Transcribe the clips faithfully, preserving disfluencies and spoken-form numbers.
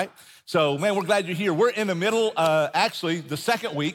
So, man, we're glad you're here. We're in the middle, uh, actually, the second week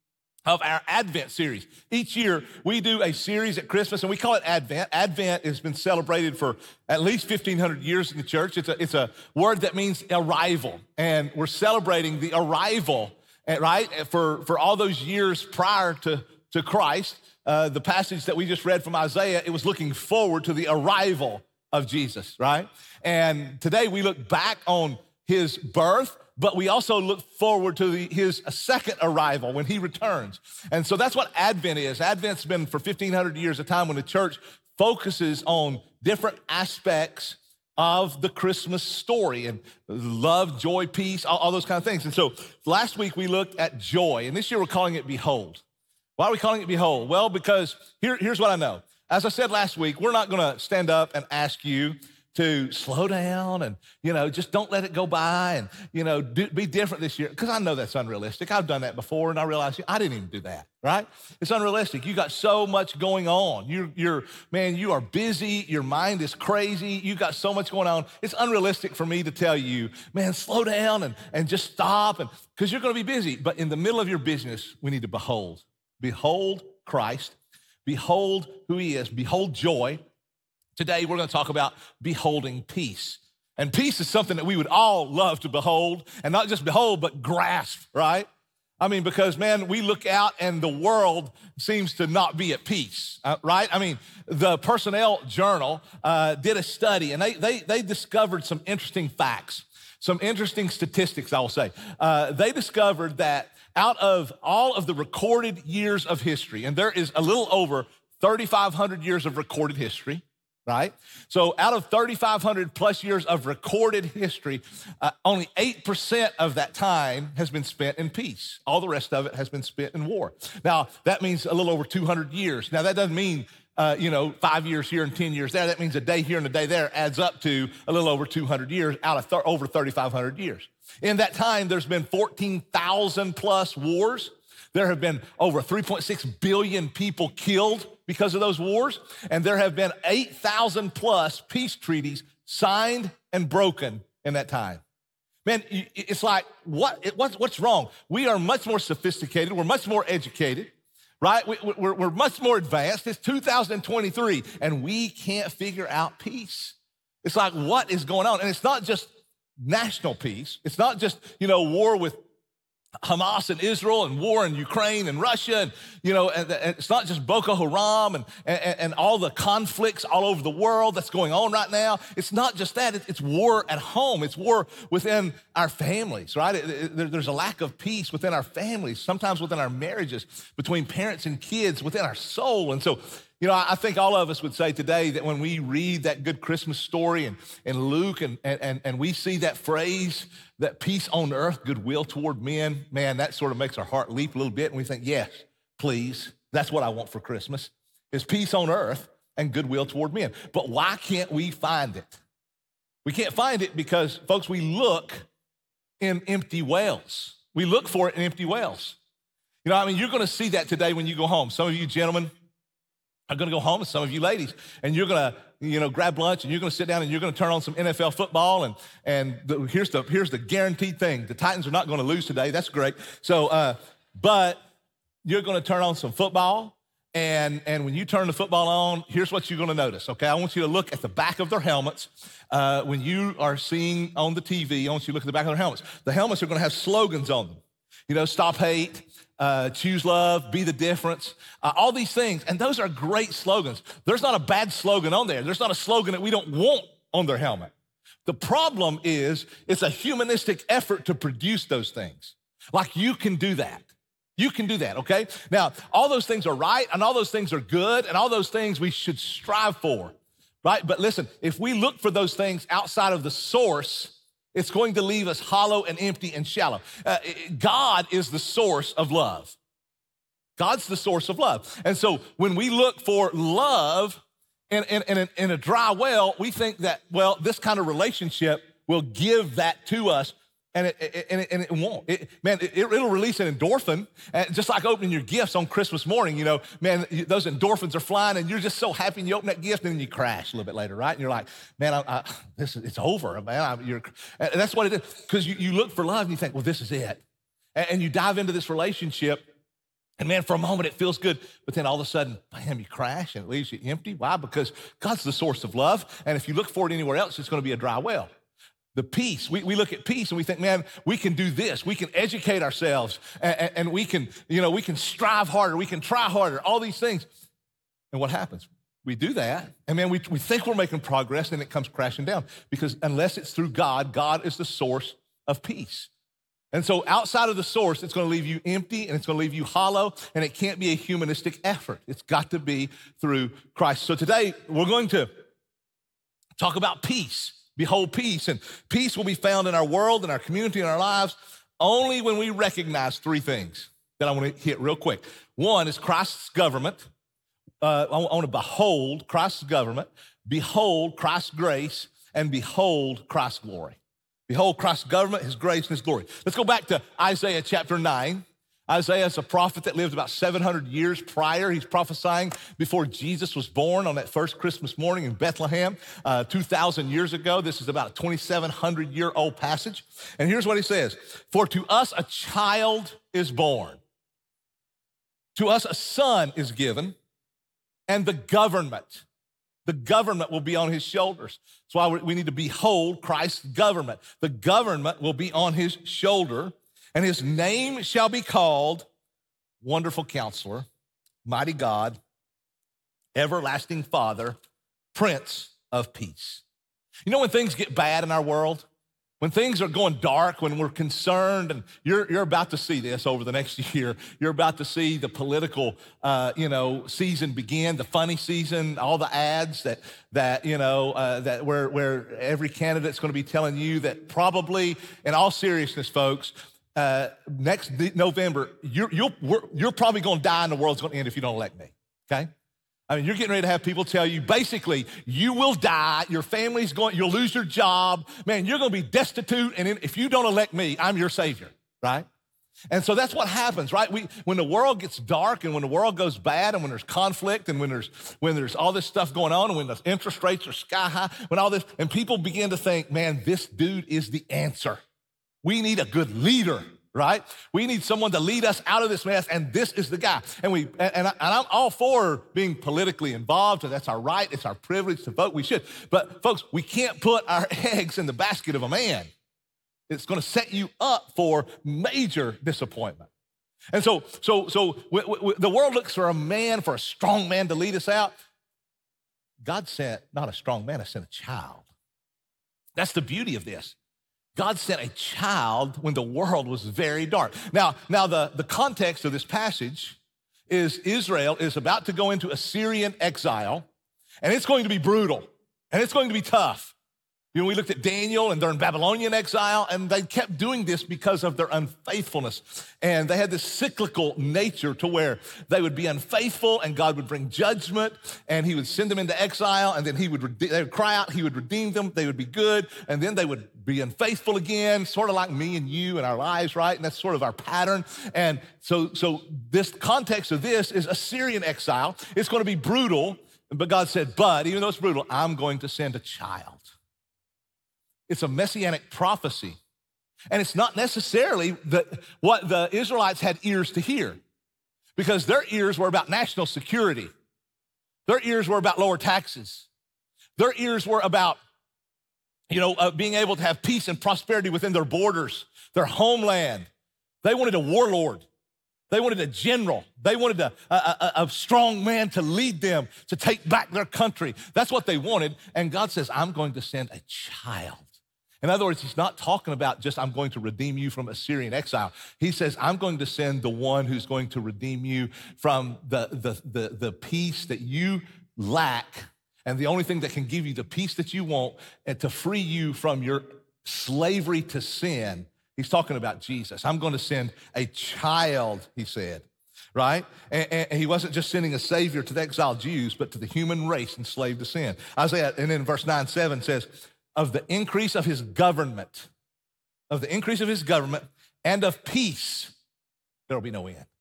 of our Advent series. Each year, we do a series at Christmas, and we call it Advent. Advent has been celebrated for at least fifteen hundred years in the church. It's a, it's a word that means arrival, and we're celebrating the arrival, right, for, for all those years prior to, to Christ. Uh, the passage that we just read from Isaiah, it was looking forward to the arrival of Jesus, right? And today we look back on his birth, but we also look forward to the, his second arrival when he returns. And so that's what Advent is. Advent's been for fifteen hundred years, a time when the church focuses on different aspects of the Christmas story and love, joy, peace, all, all those kind of things. And so last week we looked at joy, and this year we're calling it Behold. Why are we calling it Behold? Well, because here, here's what I know. As I said last week, we're not gonna stand up and ask you to slow down and, you know, just don't let it go by and, you know, do, be different this year. Because I know that's unrealistic. I've done that before, and I realized I didn't even do that, right? It's unrealistic. You got so much going on. You're, you're, man, you are busy. Your mind is crazy. You got so much going on. It's unrealistic for me to tell you, man, slow down and, and just stop, and because you're going to be busy. But in the middle of your business, we need to behold. Behold Christ. Behold who he is. Behold joy. Today, we're going to talk about beholding peace. And peace is something that we would all love to behold, and not just behold, but grasp, right? I mean, because, man, we look out and the world seems to not be at peace, uh, right? I mean, the Personnel Journal uh, did a study, and they, they, they discovered some interesting facts, some interesting statistics, I will say. Uh, they discovered that out of all of the recorded years of history, and there is a little over thirty-five hundred years of recorded history, right? So out of thirty-five hundred plus years of recorded history, uh, only eight percent of that time has been spent in peace. All the rest of it has been spent in war. Now, that means a little over two hundred years. Now, that doesn't mean, uh, you know, five years here and ten years there. That means a day here and a day there adds up to a little over two hundred years out of th- over thirty-five hundred years. In that time, there's been fourteen thousand plus wars. There have been over three point six billion people killed because of those wars, and there have been eight thousand plus peace treaties signed and broken in that time. Man, it's like, what, what's, what's wrong? We are much more sophisticated. We're much more educated, right? We, we're, we're much more advanced. It's two thousand twenty-three, and we can't figure out peace. It's like, what is going on? And it's not just national peace. It's not just, you know, war with Hamas and Israel and war in Ukraine and Russia, and, you know, and, and it's not just Boko Haram and, and, and all the conflicts all over the world that's going on right now. It's not just that. It's war at home. It's war within our families, right? It, it, there's a lack of peace within our families, sometimes within our marriages, between parents and kids, within our soul. And so, you know, I think all of us would say today that when we read that good Christmas story in, in Luke and, and, and we see that phrase, that peace on earth, goodwill toward men, man, that sort of makes our heart leap a little bit. And we think, yes, please, that's what I want for Christmas, is peace on earth and goodwill toward men. But why can't we find it? We can't find it because, folks, we look in empty wells. We look for it in empty wells. You know, I mean, you're going to see that today when you go home. Some of you gentlemen are going to go home, and some of you ladies, and you're going to, you know, grab lunch, and you're going to sit down, and you're going to turn on some N F L football, and and the, here's the here's the guaranteed thing: the Titans are not going to lose today. That's great. So, uh, but you're going to turn on some football, and and when you turn the football on, here's what you're going to notice. Okay, I want you to look at the back of their helmets. Uh, when you are seeing on the T V, I want you to look at the back of their helmets. The helmets are going to have slogans on them. You know, stop hate. Uh, choose love, be the difference, uh, all these things. And those are great slogans. There's not a bad slogan on there. There's not a slogan that we don't want on their helmet. The problem is it's a humanistic effort to produce those things. Like, you can do that. You can do that, okay? Now, all those things are right, and all those things are good, and all those things we should strive for, right? But listen, if we look for those things outside of the source, it's going to leave us hollow and empty and shallow. Uh, God is the source of love. God's the source of love. And so when we look for love in, in, in, a, in a dry well, we think that, well, this kind of relationship will give that to us. and it, it, and it, and it won't. It, man, it, it'll release an endorphin, and just like opening your gifts on Christmas morning, you know, man, those endorphins are flying, and you're just so happy, and you open that gift, and then you crash a little bit later, right? And you're like, man, I, I, this is, it's over, man. I, you're, and that's what it is, because you, you look for love, and you think, well, this is it. And, and you dive into this relationship, and man, for a moment, it feels good, but then all of a sudden, bam, you crash, and it leaves you empty. Why? Because God's the source of love, and if you look for it anywhere else, it's going to be a dry well. The peace, we, we look at peace and we think, man, we can do this. We can educate ourselves and, and we can, you know, we can strive harder. We can try harder, all these things. And what happens? We do that, and man, we, we think we're making progress, and it comes crashing down, because unless it's through God, God is the source of peace. And so outside of the source, it's going to leave you empty, and it's going to leave you hollow, and it can't be a humanistic effort. It's got to be through Christ. So today, we're going to talk about peace. Behold peace, and peace will be found in our world, in our community, in our lives, only when we recognize three things that I want to hit real quick. One is Christ's government. Uh, I want to behold Christ's government, behold Christ's grace, and behold Christ's glory. Behold Christ's government, his grace, and his glory. Let's go back to Isaiah chapter nine. Isaiah is a prophet that lived about seven hundred years prior. He's prophesying before Jesus was born on that first Christmas morning in Bethlehem uh, two thousand years ago. This is about a twenty-seven hundred year old passage. And here's what he says. For to us a child is born. To us a son is given, and the government, the government will be on his shoulders. That's why we need to behold Christ's government. The government will be on his shoulder. And his name shall be called Wonderful Counselor, Mighty God, Everlasting Father, Prince of Peace. You know when things get bad in our world? When things are going dark, when we're concerned, and you're, you're about to see this over the next year, you're about to see the political, uh, you know, season begin, the funny season, all the ads that, that you know, uh, that where, where every candidate's going to be telling you that probably, in all seriousness, folks, Uh, next November, you're, you're, you're probably going to die and the world's going to end if you don't elect me, okay? I mean, you're getting ready to have people tell you, basically, you will die, your family's going, you'll lose your job, man, you're going to be destitute, and if you don't elect me, I'm your savior, right? And so that's what happens, right? We, when the world gets dark and when the world goes bad and when there's conflict and when there's, when there's all this stuff going on and when the interest rates are sky high, when all this, and people begin to think, man, this dude is the answer. We need a good leader, right? We need someone to lead us out of this mess, and this is the guy. And we and, I, and I'm all for being politically involved, and that's our right. It's our privilege to vote. We should. But folks, we can't put our eggs in the basket of a man. It's going to set you up for major disappointment. And so, so, so w- w- the world looks for a man, for a strong man to lead us out. God sent not a strong man, He sent a child. That's the beauty of this. God sent a child when the world was very dark. Now, now the, the context of this passage is Israel is about to go into Assyrian exile, and it's going to be brutal, and it's going to be tough. You know, we looked at Daniel, and they're in Babylonian exile, and they kept doing this because of their unfaithfulness. And they had this cyclical nature to where they would be unfaithful, and God would bring judgment, and He would send them into exile, and then He would they would cry out, He would redeem them, they would be good, and then they would be unfaithful again, sort of like me and you in our lives, right? And that's sort of our pattern. And so, so this context of this is Assyrian exile. It's going to be brutal, but God said, but even though it's brutal, I'm going to send a child. It's a messianic prophecy. And it's not necessarily the, what the Israelites had ears to hear, because their ears were about national security. Their ears were about lower taxes. Their ears were about, you know, uh, being able to have peace and prosperity within their borders, their homeland. They wanted a warlord. They wanted a general. They wanted a, a, a, a strong man to lead them, to take back their country. That's what they wanted. And God says, I'm going to send a child. In other words, He's not talking about just, I'm going to redeem you from Assyrian exile. He says, I'm going to send the one who's going to redeem you from the, the, the, the peace that you lack, and the only thing that can give you the peace that you want, and to free you from your slavery to sin. He's talking about Jesus. I'm going to send a child, He said, right? And, and He wasn't just sending a savior to the exiled Jews, but to the human race enslaved to sin. Isaiah, and then verse nine, seven says, of the increase of His government of the increase of his government and of peace, there will be no end.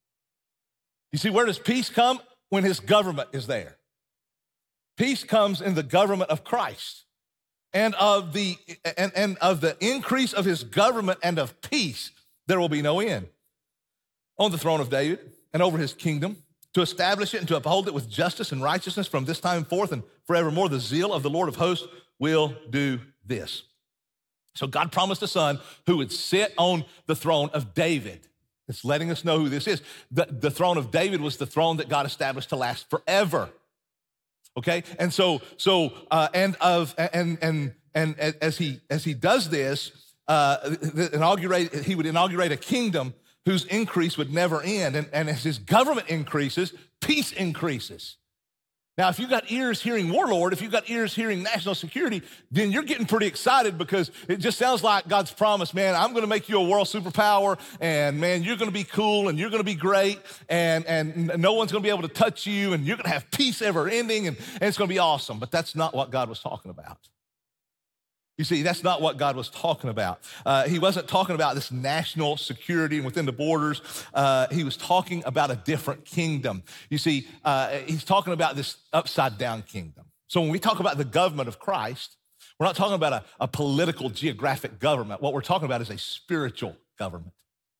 You see, where does peace come? When his government is there. Peace comes in the government of Christ. And of the and, and of the increase of his government and of peace, there will be no end. On the throne of David and over his kingdom, to establish it and to uphold it with justice and righteousness from this time forth and forevermore, the zeal of the Lord of hosts will do this. So God promised a son who would sit on the throne of David. It's letting us know who this is. The, the throne of David was the throne that God established to last forever. Okay, and so so uh, and of and and and as he as he does this, uh, inaugurate he would inaugurate a kingdom whose increase would never end, and, and as his government increases, peace increases. Now, if you've got ears hearing warlord, if you've got ears hearing national security, then you're getting pretty excited because it just sounds like God's promise, man, I'm gonna make you a world superpower, and man, you're gonna be cool, and you're gonna be great, and, and no one's gonna be able to touch you, and you're gonna have peace ever ending, and, and it's gonna be awesome. But that's not what God was talking about. You see, that's not what God was talking about. Uh, he wasn't talking about this national security and within the borders. Uh, he was talking about a different kingdom. You see, uh, he's talking about this upside down kingdom. So when we talk about the government of Christ, we're not talking about a, a political geographic government. What we're talking about is a spiritual government.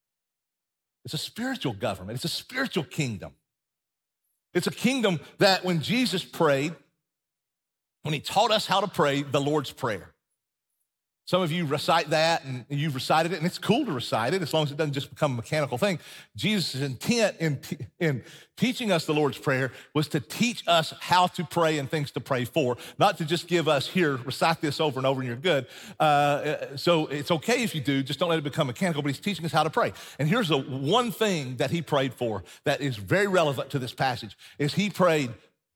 It's a spiritual government. It's a spiritual kingdom. It's a kingdom that when Jesus prayed, when he taught us how to pray the Lord's Prayer. Some of you recite that, and you've recited it, and it's cool to recite it as long as it doesn't just become a mechanical thing. Jesus' intent in, in teaching us the Lord's Prayer was to teach us how to pray and things to pray for, not to just give us, here, recite this over and over and you're good. Uh, so it's okay if you do, just don't let it become mechanical, but he's teaching us how to pray. And here's the one thing that he prayed for that is very relevant to this passage, is he prayed,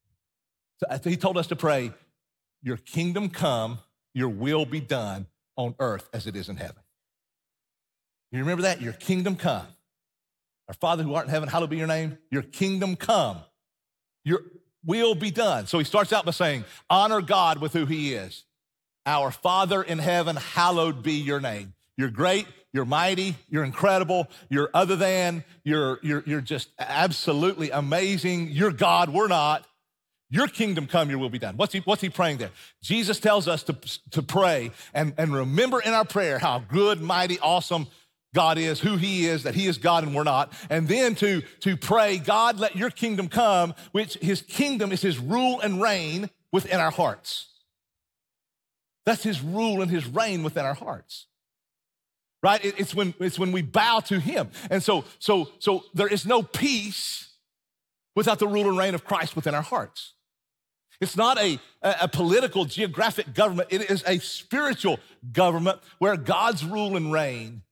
he told us to pray, your kingdom come, your will be done, on earth as it is in heaven. You remember that? Your kingdom come. Our Father who art in heaven, hallowed be your name. Your kingdom come. Your will be done. So he starts out by saying, honor God with who he is. Our Father in heaven, hallowed be your name. You're great, you're mighty, you're incredible, you're other than, you're, you're, you're just absolutely amazing. You're God, we're not. Your kingdom come, your will be done. What's he, what's he praying there? Jesus tells us to, to pray and, and remember in our prayer how good, mighty, awesome God is, who he is, that he is God and we're not. And then to, to pray, God, let your kingdom come, which his kingdom is his rule and reign within our hearts. That's his rule and his reign within our hearts. Right? It, it's when, it's when we bow to him. And so, so, so there is no peace without the rule and reign of Christ within our hearts. It's not a, a political, geographic government. It is a spiritual government where God's rule and reign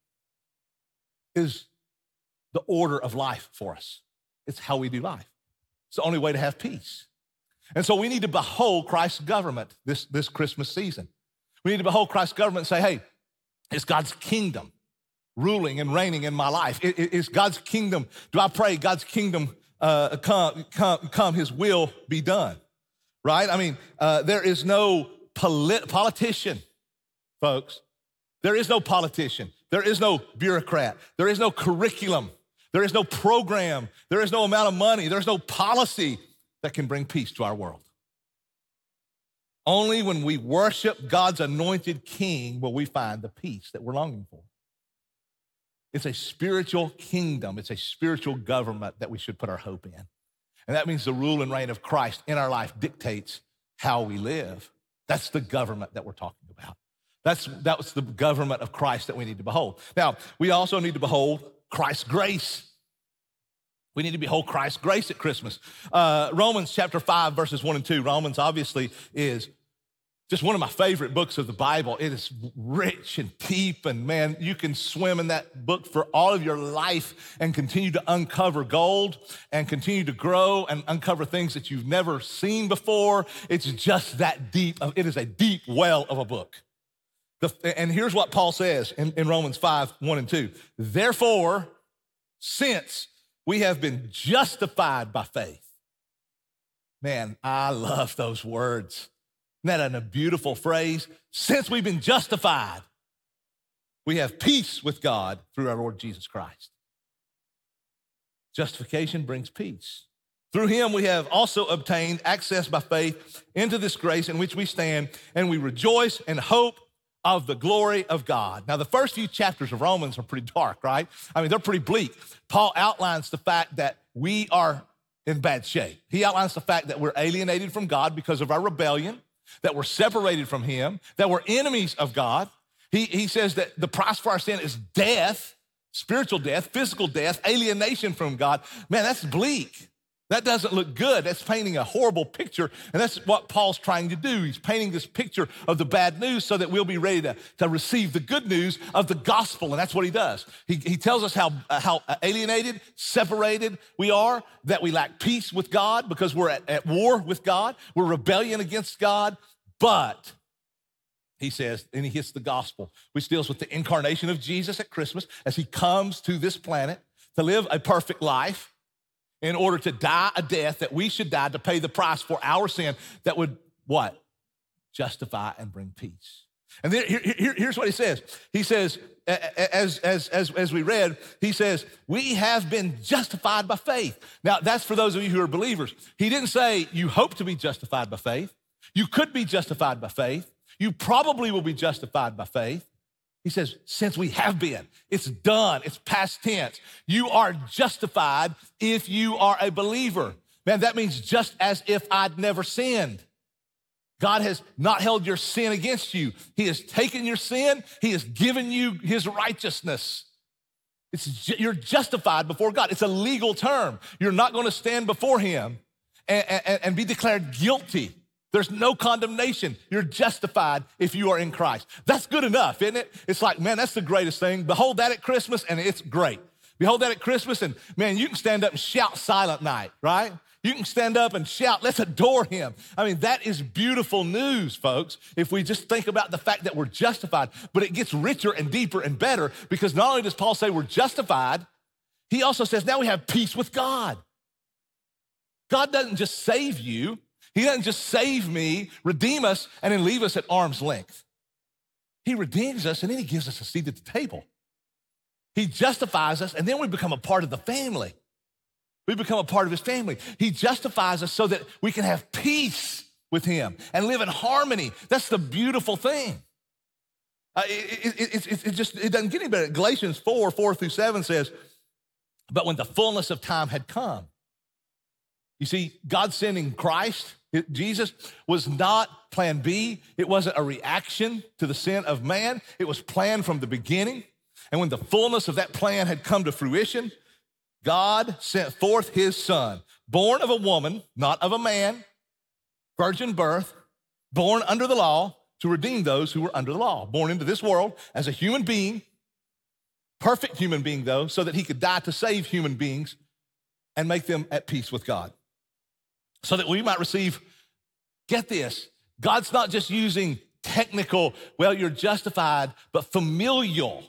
is the order of life for us. It's how we do life. It's the only way to have peace. And so we need to behold Christ's government this, this Christmas season. We need to behold Christ's government and say, hey, it's God's kingdom ruling and reigning in my life. It, it, it's God's kingdom. Do I pray God's kingdom uh, come, come, come, his will be done? Right? I mean, uh, there is no polit- politician, folks. There is no politician. There is no bureaucrat. There is no curriculum. There is no program. There is no amount of money. There's no policy that can bring peace to our world. Only when we worship God's anointed king will we find the peace that we're longing for. It's a spiritual kingdom. It's a spiritual government that we should put our hope in. And that means the rule and reign of Christ in our life dictates how we live. That's the government that we're talking about. That's, that's the government of Christ that we need to behold. Now, we also need to behold Christ's grace. We need to behold Christ's grace at Christmas. Uh, Romans chapter five, verses one and two. Romans obviously is just one of my favorite books of the Bible. It is rich and deep, and man, you can swim in that book for all of your life and continue to uncover gold and continue to grow and uncover things that you've never seen before. It's just that deep. It is a deep well of a book. The, and here's what Paul says in, in Romans five, one and two. Therefore, since we have been justified by faith. Man, I love those words. Isn't that a beautiful phrase? Since we've been justified. we have peace with God through our Lord Jesus Christ. Justification brings peace. Through him, we have also obtained access by faith into this grace in which we stand, and we rejoice and hope of the glory of God. Now, the first few chapters of Romans are pretty dark, right? I mean, they're pretty bleak. Paul outlines the fact that we are in bad shape. He outlines the fact that we're alienated from God because of our rebellion, that we're separated from him, that we're enemies of God. He, he says that the price for our sin is death, spiritual death, physical death, alienation from God. Man, that's bleak. That doesn't look good. That's painting a horrible picture, and that's what Paul's trying to do. He's painting this picture of the bad news so that we'll be ready to, to receive the good news of the gospel, and that's what he does. He, he tells us how, uh, how alienated, separated we are, that we lack peace with God because we're at, at war with God. We're rebellion against God, but he says, and he hits the gospel, which deals with the incarnation of Jesus at Christmas as he comes to this planet to live a perfect life, in order to die a death that we should die to pay the price for our sin that would, what? Justify and bring peace. And then here, here, here's what he says. He says, as, as, as, as we read, he says, we have been justified by faith. Now, that's for those of you who are believers. He didn't say you hope to be justified by faith. You could be justified by faith. You probably will be justified by faith. He says, since we have been, it's done, it's past tense. You are justified if you are a believer. Man, that means just as if I'd never sinned. God has not held your sin against you. He has taken your sin. He has given you his righteousness. It's, you're justified before God. It's a legal term. You're not going to stand before him and, and, and be declared guilty. There's no condemnation. You're justified if you are in Christ. That's good enough, isn't it? It's like, man, that's the greatest thing. Behold that at Christmas, and it's great. Behold that at Christmas, and man, you can stand up and shout Silent Night, right? You can stand up and shout, let's adore him. I mean, that is beautiful news, folks, if we just think about the fact that we're justified. But it gets richer and deeper and better because not only does Paul say we're justified, he also says now we have peace with God. God doesn't just save you. He doesn't just save me, redeem us, and then leave us at arm's length. He redeems us, and then he gives us a seat at the table. He justifies us, and then we become a part of the family. We become a part of his family. He justifies us so that we can have peace with him and live in harmony. That's the beautiful thing. Uh, it, it, it, it just it doesn't get any better. Galatians four, four through seven says, but when the fullness of time had come, you see, God sending Christ, Jesus, was not plan B. It wasn't a reaction to the sin of man. It was planned from the beginning. And when the fullness of that plan had come to fruition, God sent forth his son, born of a woman, not of a man, virgin birth, born under the law to redeem those who were under the law, born into this world as a human being, perfect human being though, so that he could die to save human beings and make them at peace with God. So that we might receive, get this, God's not just using technical, well, you're justified, but familial,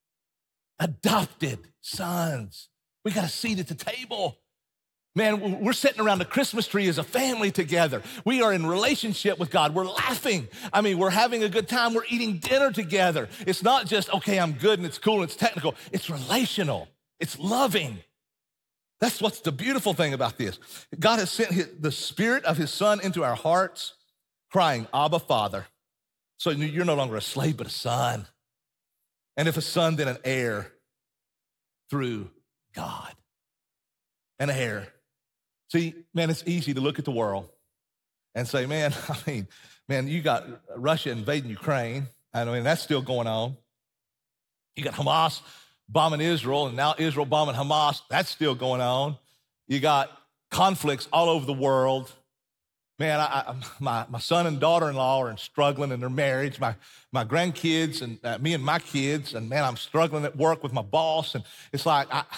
adopted sons. We got a seat at the table. Man, we're sitting around the Christmas tree as a family together. We are in relationship with God. We're laughing. I mean, we're having a good time. We're eating dinner together. It's not just, okay, I'm good and it's cool and it's technical. It's relational. It's loving. That's what's the beautiful thing about this. God has sent his, the spirit of his son into our hearts, crying, Abba, Father. So you're no longer a slave, but a son. And if a son, then an heir through God. An heir. See, man, it's easy to look at the world and say, man, I mean, man, you got Russia invading Ukraine. I mean, that's still going on. You got Hamas bombing Israel, and now Israel bombing Hamas. That's still going on. You got conflicts all over the world. Man, I, I, my, my son and daughter-in-law are struggling in their marriage. My, my grandkids and uh, me and my kids, and man, I'm struggling at work with my boss. And it's like, I,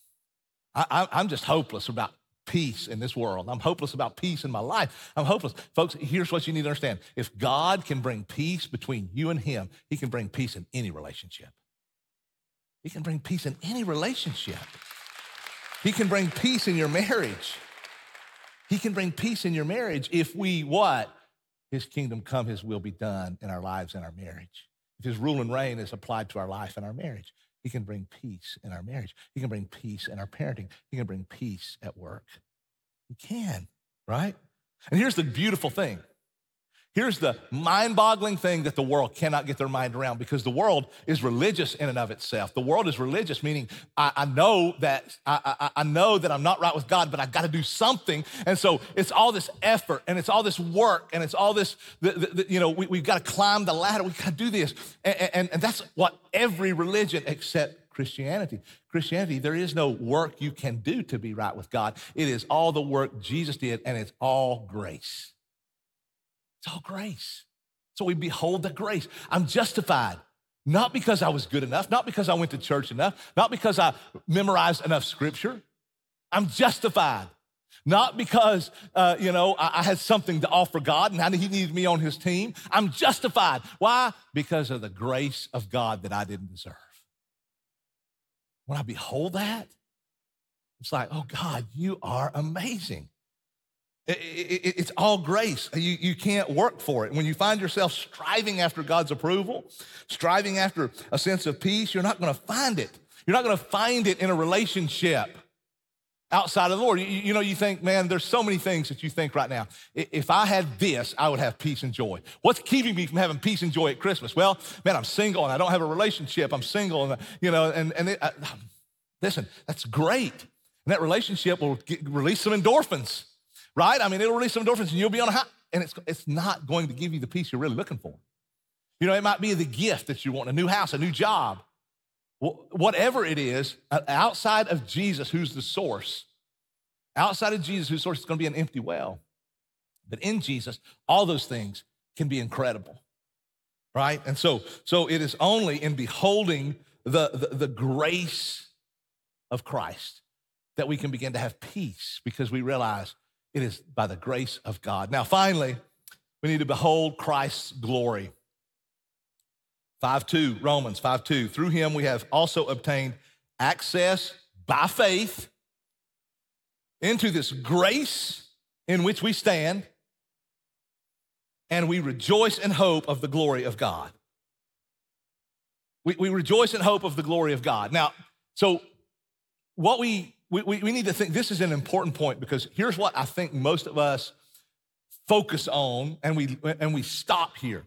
I, I'm just hopeless about peace in this world. I'm hopeless about peace in my life. I'm hopeless. Folks, here's what you need to understand. If God can bring peace between you and him, he can bring peace in any relationship. He can bring peace in any relationship. He can bring peace in your marriage. He can bring peace in your marriage if we, what? His kingdom come, his will be done in our lives and our marriage. if his rule and reign is applied to our life and our marriage, he can bring peace in our marriage. He can bring peace in our parenting. He can bring peace at work. He can, right? And here's the beautiful thing. Here's the mind-boggling thing that the world cannot get their mind around, because the world is religious in and of itself. The world is religious, meaning I, I know that I, I, I know that I'm not right with God, but I've got to do something. And so it's all this effort, and it's all this work, and it's all this, the, the, the, you know, we, we've got to climb the ladder. We've got to do this. And, and, and that's what every religion except Christianity. Christianity, there is no work you can do to be right with God. It is all the work Jesus did, and it's all grace. It's all grace. So we behold the grace. I'm justified, not because I was good enough, not because I went to church enough, not because I memorized enough scripture. I'm justified, not because, uh, you know, I, I had something to offer God and he needed me on his team. I'm justified. Why? Because of the grace of God that I didn't deserve. When I behold that, it's like, oh God, you are amazing. It, it, it's all grace. You, you can't work for it. When you find yourself striving after God's approval, striving after a sense of peace, you're not going to find it. You're not going to find it in a relationship outside of the Lord. You, you know, you think, man, there's so many things that you think right now. If I had this, I would have peace and joy. What's keeping me from having peace and joy at Christmas? Well, man, I'm single and I don't have a relationship. I'm single, and you know, and and it, I, listen, that's great. And that relationship will get, release some endorphins. Right? I mean, it'll release some endorphins and you'll be on a high, and it's, it's not going to give you the peace you're really looking for. You know, it might be the gift that you want, a new house, a new job. Well, whatever it is, outside of Jesus, who's the source, outside of Jesus, who's the source, it's going to be an empty well. But in Jesus, all those things can be incredible, right? And so, so it is only in beholding the, the, the grace of Christ that we can begin to have peace, because we realize it is by the grace of God. Now, finally, we need to behold Christ's glory. five two, Romans five two. Through him we have also obtained access by faith into this grace in which we stand, and we rejoice in hope of the glory of God. We, we rejoice in hope of the glory of God. Now, so what we We, we, we need to think, this is an important point, because here's what I think most of us focus on, and we, and we stop here.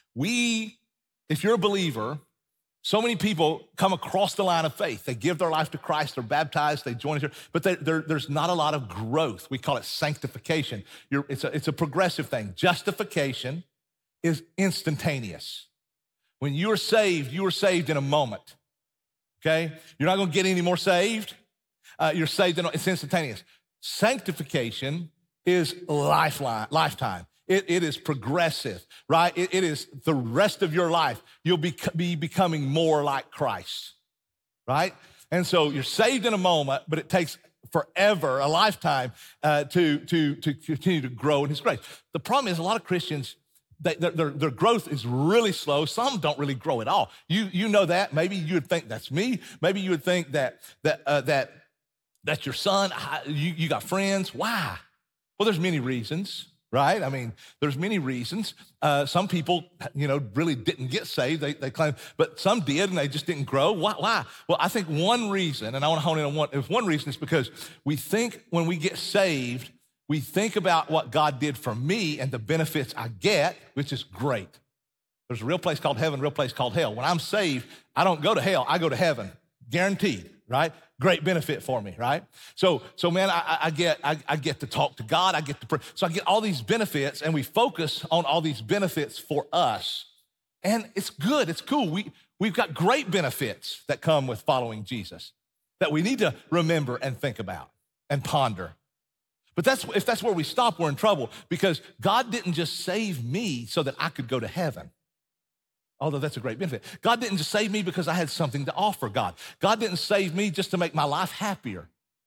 We, if you're a believer, so many people come across the line of faith. They give their life to Christ, they're baptized, they join here, but they, there's not a lot of growth. We call it sanctification. You're, it's, a, it's a progressive thing. Justification is instantaneous. When you are saved, you are saved in a moment, okay? You're not gonna get any more saved. Uh, you're saved, in, it's instantaneous. Sanctification is lifeline, lifetime. It, it is progressive, right? It, it is the rest of your life. You'll be, be becoming more like Christ, right? And so you're saved in a moment, but it takes forever, a lifetime, uh, to, to, to continue to grow in his grace. The problem is a lot of Christians, They, their, their growth is really slow. Some don't really grow at all. You, you know that. Maybe you would think that's me. Maybe you would think that, that, uh, that, that's your son. You, you got friends. Why? Well, there's many reasons, right? I mean, there's many reasons. Uh, some people, you know, really didn't get saved. They, they claim, but some did, and they just didn't grow. Why? Why? Well, I think one reason, and I want to hone in on one, if one reason is because we think when we get saved, we think about what God did for me and the benefits I get, which is great. There's a real place called heaven, a real place called hell. When I'm saved, I don't go to hell, I go to heaven, guaranteed, right? Great benefit for me, right? So, so man, I, I get, I, I get to talk to God, I get to pray. So I get all these benefits, and we focus on all these benefits for us. And it's good, it's cool. We, we've got great benefits that come with following Jesus that we need to remember and think about and ponder. But that's, if that's where we stop, we're in trouble, because God didn't just save me so that I could go to heaven. Although that's a great benefit. God didn't just save me because I had something to offer God. God didn't save me just to make my life happier.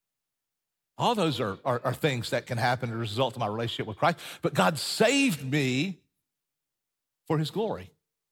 All those are, are, are things that can happen as a result of my relationship with Christ. But God saved me for his glory.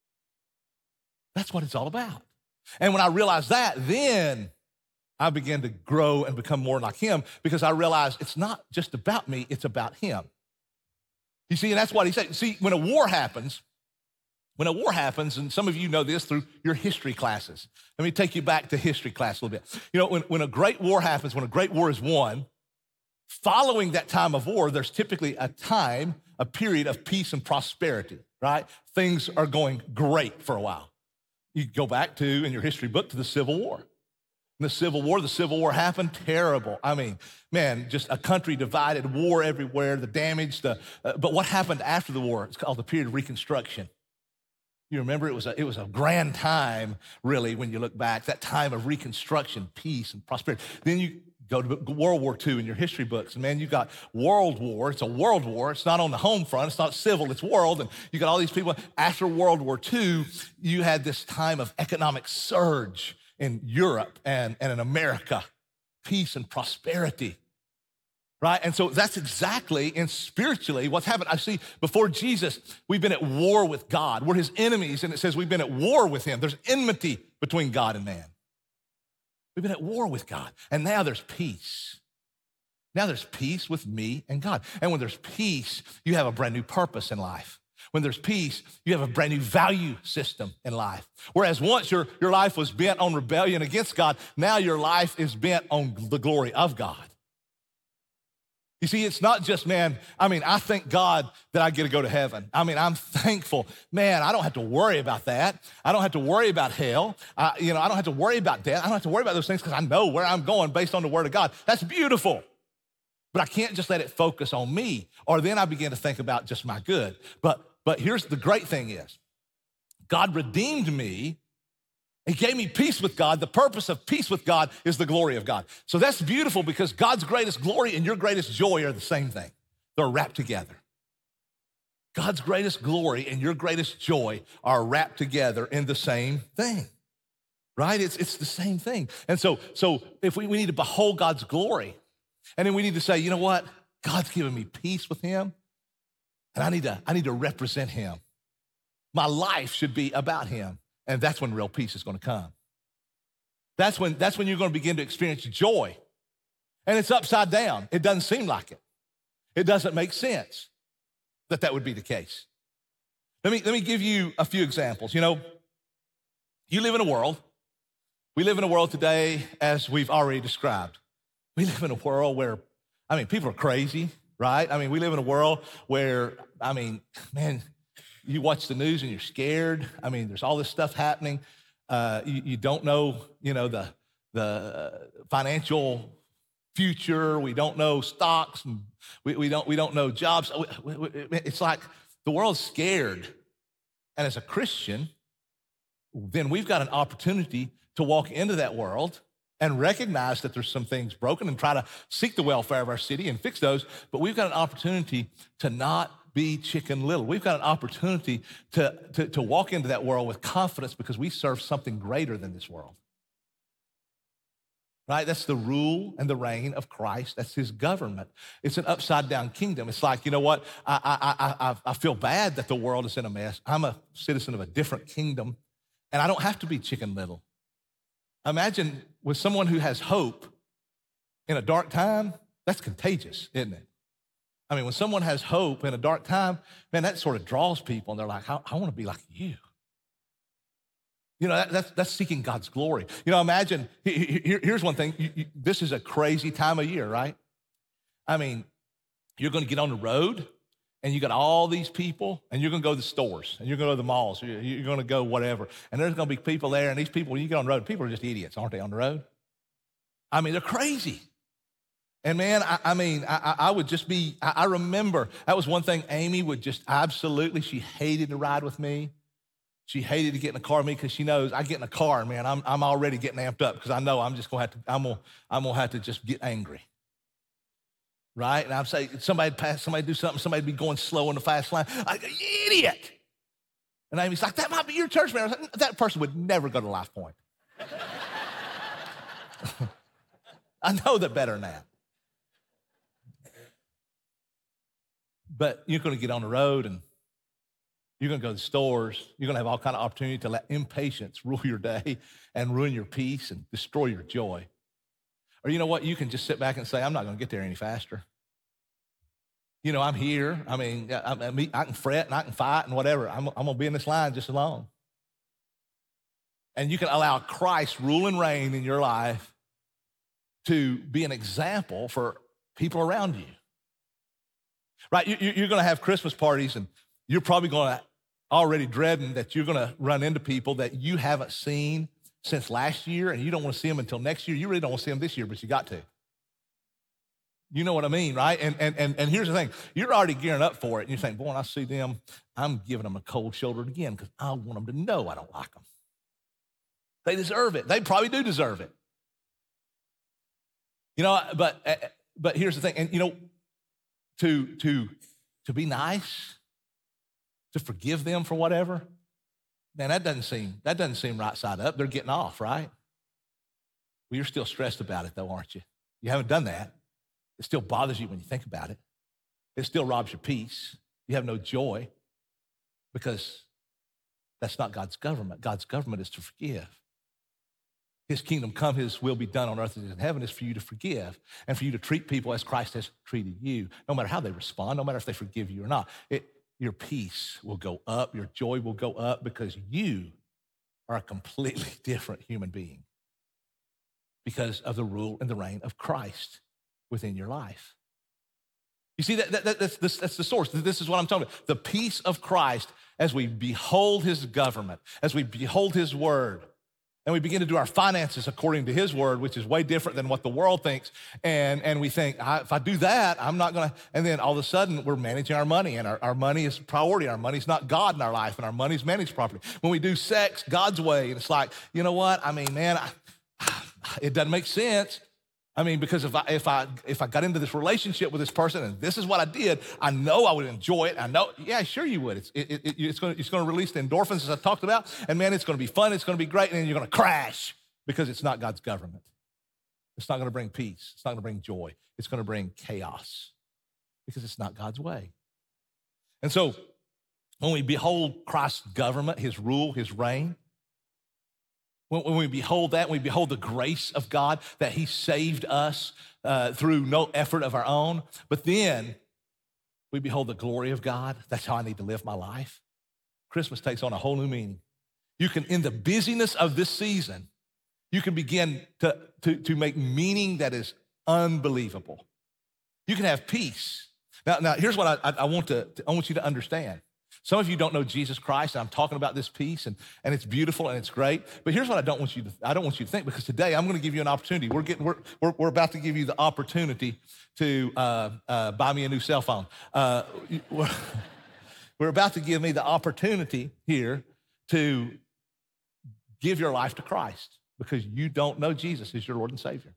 That's what it's all about. And when I realized that, then I began to grow and become more like him, because I realized it's not just about me, it's about him. You see, and that's what he said. See, when a war happens, When a war happens, and some of you know this through your history classes. Let me take you back to history class a little bit. You know, when, when a great war happens, when a great war is won, following that time of war, there's typically a time, a period of peace and prosperity, right? Things are going great for a while. You go back to, in your history book, to the Civil War. In the Civil War, the Civil War happened, terrible. I mean, man, just a country divided, war everywhere, the damage, the, uh, but what happened after the war? It's called the period of Reconstruction. You remember it was a, it was a grand time, really, when you look back, that time of Reconstruction, peace and prosperity. Then you go to World War Two in your history books, and man, you got World War. It's a world war. It's not on the home front. It's not civil. It's world, and you got all these people. After World War Two, you had this time of economic surge in Europe and, and in America, peace and prosperity. Right? And so that's exactly, and spiritually, what's happened. I see before Jesus, we've been at war with God. We're his enemies, and it says we've been at war with him. There's enmity between God and man. We've been at war with God, and now there's peace. Now there's peace with me and God. And when there's peace, you have a brand new purpose in life. When there's peace, you have a brand new value system in life. Whereas once your, your life was bent on rebellion against God, now your life is bent on the glory of God. You see, it's not just, man, I mean, I thank God that I get to go to heaven. I mean, I'm thankful. Man, I don't have to worry about that. I don't have to worry about hell. I, you know, I don't have to worry about death. I don't have to worry about those things because I know where I'm going based on the word of God. That's beautiful. But I can't just let it focus on me, or then I begin to think about just my good. But, but here's the great thing is, God redeemed me. He gave me peace with God. The purpose of peace with God is the glory of God. So that's beautiful because God's greatest glory and your greatest joy are the same thing. They're wrapped together. God's greatest glory and your greatest joy are wrapped together in the same thing, right? It's, it's the same thing. And so, so if we, we need to behold God's glory, and then we need to say, you know what? God's given me peace with him, and I need to, I need to represent him. My life should be about him. And that's when real peace is going to come. That's when, that's when you're going to begin to experience joy. And it's upside down. It doesn't seem like it. It doesn't make sense that that would be the case. Let me, let me give you a few examples. You know, you live in a world. We live in a world today, as we've already described. We live in a world where, I mean, people are crazy, right? I mean, we live in a world where, I mean, man, you watch the news and you're scared. I mean, there's all this stuff happening. Uh, you, you don't know, you know, the, the financial future. We don't know stocks. And we, we, don't, we don't know jobs. We, we, it's like the world's scared. And as a Christian, then we've got an opportunity to walk into that world and recognize that there's some things broken and try to seek the welfare of our city and fix those. But we've got an opportunity to not be chicken little. We've got an opportunity to, to, to walk into that world with confidence because we serve something greater than this world. Right? That's the rule and the reign of Christ. That's his government. It's an upside down kingdom. It's like, you know what? I, I, I, I feel bad that the world is in a mess. I'm a citizen of a different kingdom, and I don't have to be chicken little. Imagine with someone who has hope in a dark time, that's contagious, isn't it? I mean, when someone has hope in a dark time, man, that sort of draws people, and they're like, I, I want to be like you. You know, that, that's, that's seeking God's glory. You know, imagine, here, here's one thing. You, you, this is a crazy time of year, right? I mean, you're going to get on the road, and you got all these people, and you're going to go to the stores, and you're going to go to the malls, you're, you're going to go whatever, and there's going to be people there, and these people, when you get on the road, people are just idiots, aren't they, on the road? I mean, they're crazy. And man, I, I mean, I, I would just be, I, I remember, that was one thing Amy would just absolutely, she hated to ride with me. She hated to get in a car with me because she knows I get in a car, man, I'm, I'm already getting amped up because I know I'm just going to have to, I'm going I'm gonna have to just get angry. Right? And I'm saying, somebody pass, somebody do something, somebody be going slow in the fast lane. Like, you idiot. And Amy's like, that might be your church, man. I was like, that person would never go to Life Point. I know that better than that. But you're going to get on the road and you're going to go to the stores. You're going to have all kind of opportunity to let impatience rule your day and ruin your peace and destroy your joy. Or you know what? You can just sit back and say, I'm not going to get there any faster. You know, I'm here. I mean, I, I, mean, I can fret and I can fight and whatever. I'm, I'm going to be in this line just alone. And you can allow Christ rule and reign in your life to be an example for people around you. Right? You, you're going to have Christmas parties, and you're probably going to already dreading that you're going to run into people that you haven't seen since last year, and you don't want to see them until next year. You really don't want to see them this year, but you got to. You know what I mean, right? And, and, and, and here's the thing. You're already gearing up for it, and you think, boy, when I see them, I'm giving them a cold shoulder again because I want them to know I don't like them. They deserve it. They probably do deserve it. You know, but but here's the thing. And, you know, to, to, to be nice, to forgive them for whatever, man, that doesn't seem, that doesn't seem right side up. They're getting off, right? Well, you're still stressed about it, though, aren't you? You haven't done that. It still bothers you when you think about it. It still robs your peace. You have no joy because that's not God's government. God's government is to forgive. His kingdom come, his will be done on earth as in heaven is for you to forgive and for you to treat people as Christ has treated you, no matter how they respond, no matter if they forgive you or not. It, your peace will go up, your joy will go up because you are a completely different human being because of the rule and the reign of Christ within your life. You see, that, that, that's, this, that's the source. This is what I'm talking about. The peace of Christ as we behold his government, as we behold his word, and we begin to do our finances according to his word, which is way different than what the world thinks. And, and we think, I, if I do that, I'm not going to. And then all of a sudden, we're managing our money, and our, our money is priority. Our money's not God in our life, and our money's managed properly. When we do sex God's way, and it's like, you know what? I mean, man, I, it doesn't make sense. I mean, because if I, if I if I got into this relationship with this person and this is what I did, I know I would enjoy it. I know, yeah, sure you would. It's, it, it, it's going it's going to release the endorphins as I talked about. And man, it's going to be fun. It's going to be great. And then you're going to crash because it's not God's government. It's not going to bring peace. It's not going to bring joy. It's going to bring chaos because it's not God's way. And so when we behold Christ's government, his rule, his reign, when we behold that, we behold the grace of God that he saved us uh, through no effort of our own, but then we behold the glory of God. That's how I need to live my life. Christmas takes on a whole new meaning. You can, in the busyness of this season, you can begin to, to, to make meaning that is unbelievable. You can have peace. Now, now here's what I, I, I want to, I want you to understand. Some of you don't know Jesus Christ, and I'm talking about this peace, and, and it's beautiful and it's great. But here's what I don't want you to I don't want you to think, because today I'm going to give you an opportunity. We're getting we're we're, we're about to give you the opportunity to uh, uh, buy me a new cell phone. Uh, we're, we're about to give me the opportunity here to give your life to Christ because you don't know Jesus as your Lord and Savior.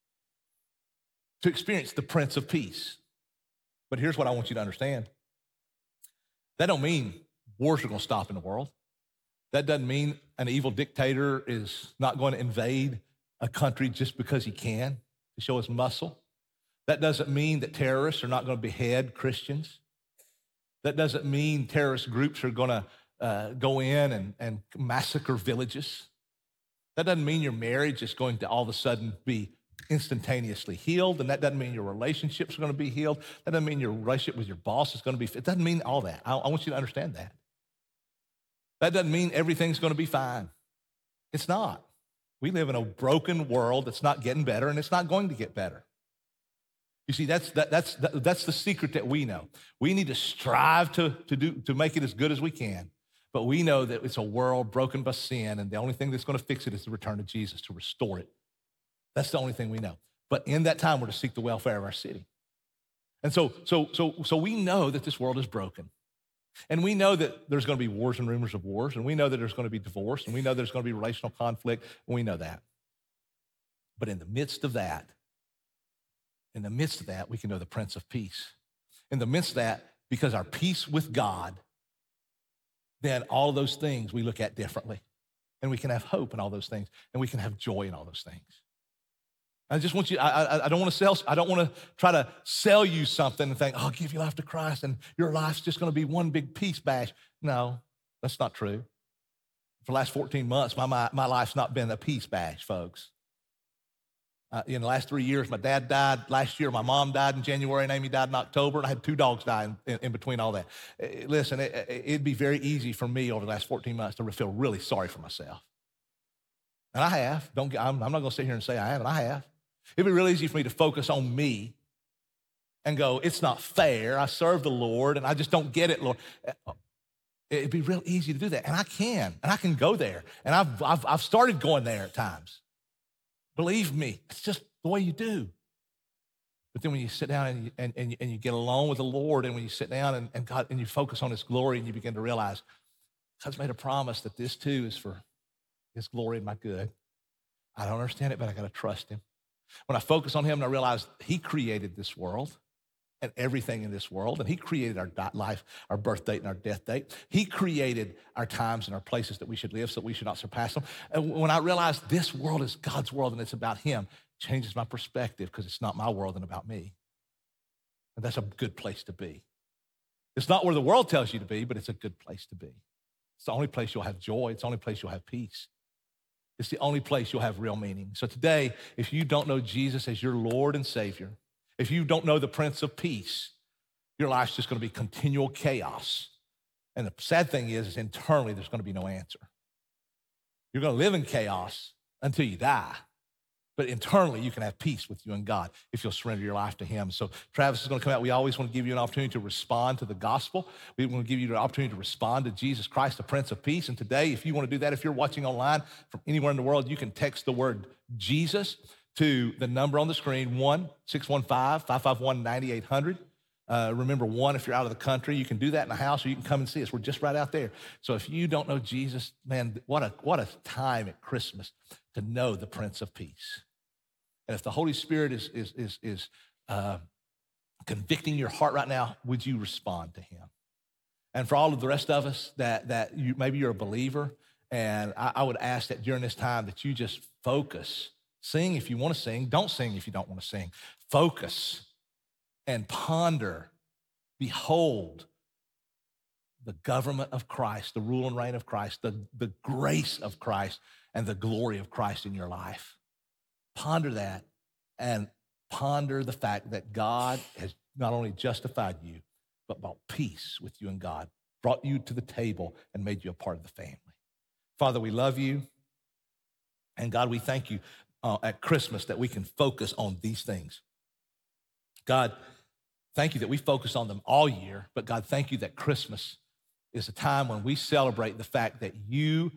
To experience the Prince of Peace. But here's what I want you to understand. That don't mean wars are going to stop in the world. That doesn't mean an evil dictator is not going to invade a country just because he can to show his muscle. That doesn't mean that terrorists are not going to behead Christians. That doesn't mean terrorist groups are going to uh, go in and, and massacre villages. That doesn't mean your marriage is going to all of a sudden be instantaneously healed, and that doesn't mean your relationships are going to be healed. That doesn't mean your relationship with your boss is going to be, it doesn't mean all that. I, I want you to understand that. That doesn't mean everything's going to be fine. It's not. We live in a broken world that's not getting better, and it's not going to get better. You see, that's, that, that's, that, that's the secret that we know. We need to strive to, to, do, to make it as good as we can, but we know that it's a world broken by sin, and the only thing that's going to fix it is the return of Jesus to restore it. That's the only thing we know. But in that time, we're to seek the welfare of our city. And so, so, so, so we know that this world is broken. And we know that there's going to be wars and rumors of wars, and we know that there's going to be divorce, and we know there's going to be relational conflict, and we know that. But in the midst of that, in the midst of that, we can know the Prince of Peace. In the midst of that, because our peace with God, then all of those things we look at differently. And we can have hope in all those things, and we can have joy in all those things. I just want you, I, I, I don't want to sell, I don't want to try to sell you something and think, oh, I'll give your life to Christ and your life's just going to be one big peace bash. No, that's not true. For the last fourteen months, my, my, my life's not been a peace bash, folks. Uh, in the last three years, my dad died last year. My mom died in January, and Amy died in October. And I had two dogs die in, in, in between all that. Uh, Listen, it, it'd be very easy for me over the last fourteen months to feel really sorry for myself. And I have. Don't. Get, I'm, I'm not going to sit here and say I haven't. I have. It'd be really easy for me to focus on me and go, it's not fair. I serve the Lord, and I just don't get it, Lord. It'd be real easy to do that, and I can, and I can go there. And I've, I've, I've started going there at times. Believe me, it's just the way you do. But then when you sit down and you, and, and you, and you get alone with the Lord, and when you sit down and, and, God, and you focus on his glory, and you begin to realize God's made a promise that this too is for his glory and my good. I don't understand it, but I got to trust him. When I focus on him and I realize he created this world and everything in this world, and he created our life, our birth date, and our death date. He created our times and our places that we should live so that we should not surpass them. And when I realize this world is God's world and it's about him, it changes my perspective because it's not my world and about me. And that's a good place to be. It's not where the world tells you to be, but it's a good place to be. It's the only place you'll have joy. It's the only place you'll have peace. It's the only place you'll have real meaning. So today, if you don't know Jesus as your Lord and Savior, if you don't know the Prince of Peace, your life's just going to be continual chaos. And the sad thing is, is internally, there's going to be no answer. You're going to live in chaos until you die. But internally, you can have peace with you and God if you'll surrender your life to him. So Travis is going to come out. We always want to give you an opportunity to respond to the gospel. We want to give you the opportunity to respond to Jesus Christ, the Prince of Peace. And today, if you want to do that, if you're watching online from anywhere in the world, you can text the word Jesus to the number on the screen, one six one five, five five one, nine eight hundred. Uh, remember, one, if you're out of the country, you can do that in the house or you can come and see us. We're just right out there. So if you don't know Jesus, man, what a, what a time at Christmas to know the Prince of Peace. And if the Holy Spirit is, is, is, is uh, convicting your heart right now, would you respond to him? And for all of the rest of us that, that you, maybe you're a believer, and I, I would ask that during this time that you just focus. Sing if you want to sing. Don't sing if you don't want to sing. Focus and ponder. Behold the government of Christ, the rule and reign of Christ, the, the grace of Christ, and the glory of Christ in your life. Ponder that and ponder the fact that God has not only justified you, but brought peace with you and God, brought you to the table and made you a part of the family. Father, we love you. And God, we thank you uh, at Christmas that we can focus on these things. God, thank you that we focus on them all year, but God, thank you that Christmas is a time when we celebrate the fact that you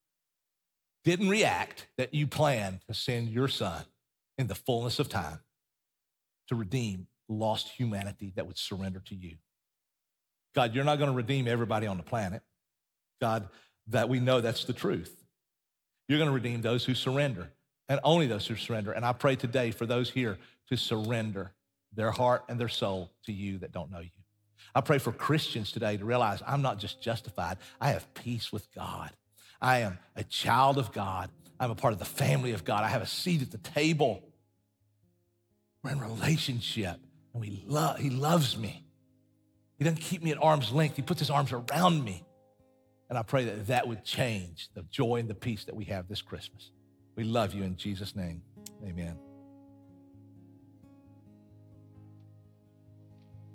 didn't react, that you planned to send your son in the fullness of time to redeem lost humanity that would surrender to you. God, you're not going to redeem everybody on the planet. God, that we know that's the truth. You're going to redeem those who surrender, and only those who surrender. And I pray today for those here to surrender their heart and their soul to you that don't know you. I pray for Christians today to realize I'm not just justified, I have peace with God. I am a child of God. I'm a part of the family of God. I have a seat at the table. We're in relationship, and we love, he loves me. He doesn't keep me at arm's length. He puts his arms around me. And I pray that that would change the joy and the peace that we have this Christmas. We love you in Jesus' name. Amen.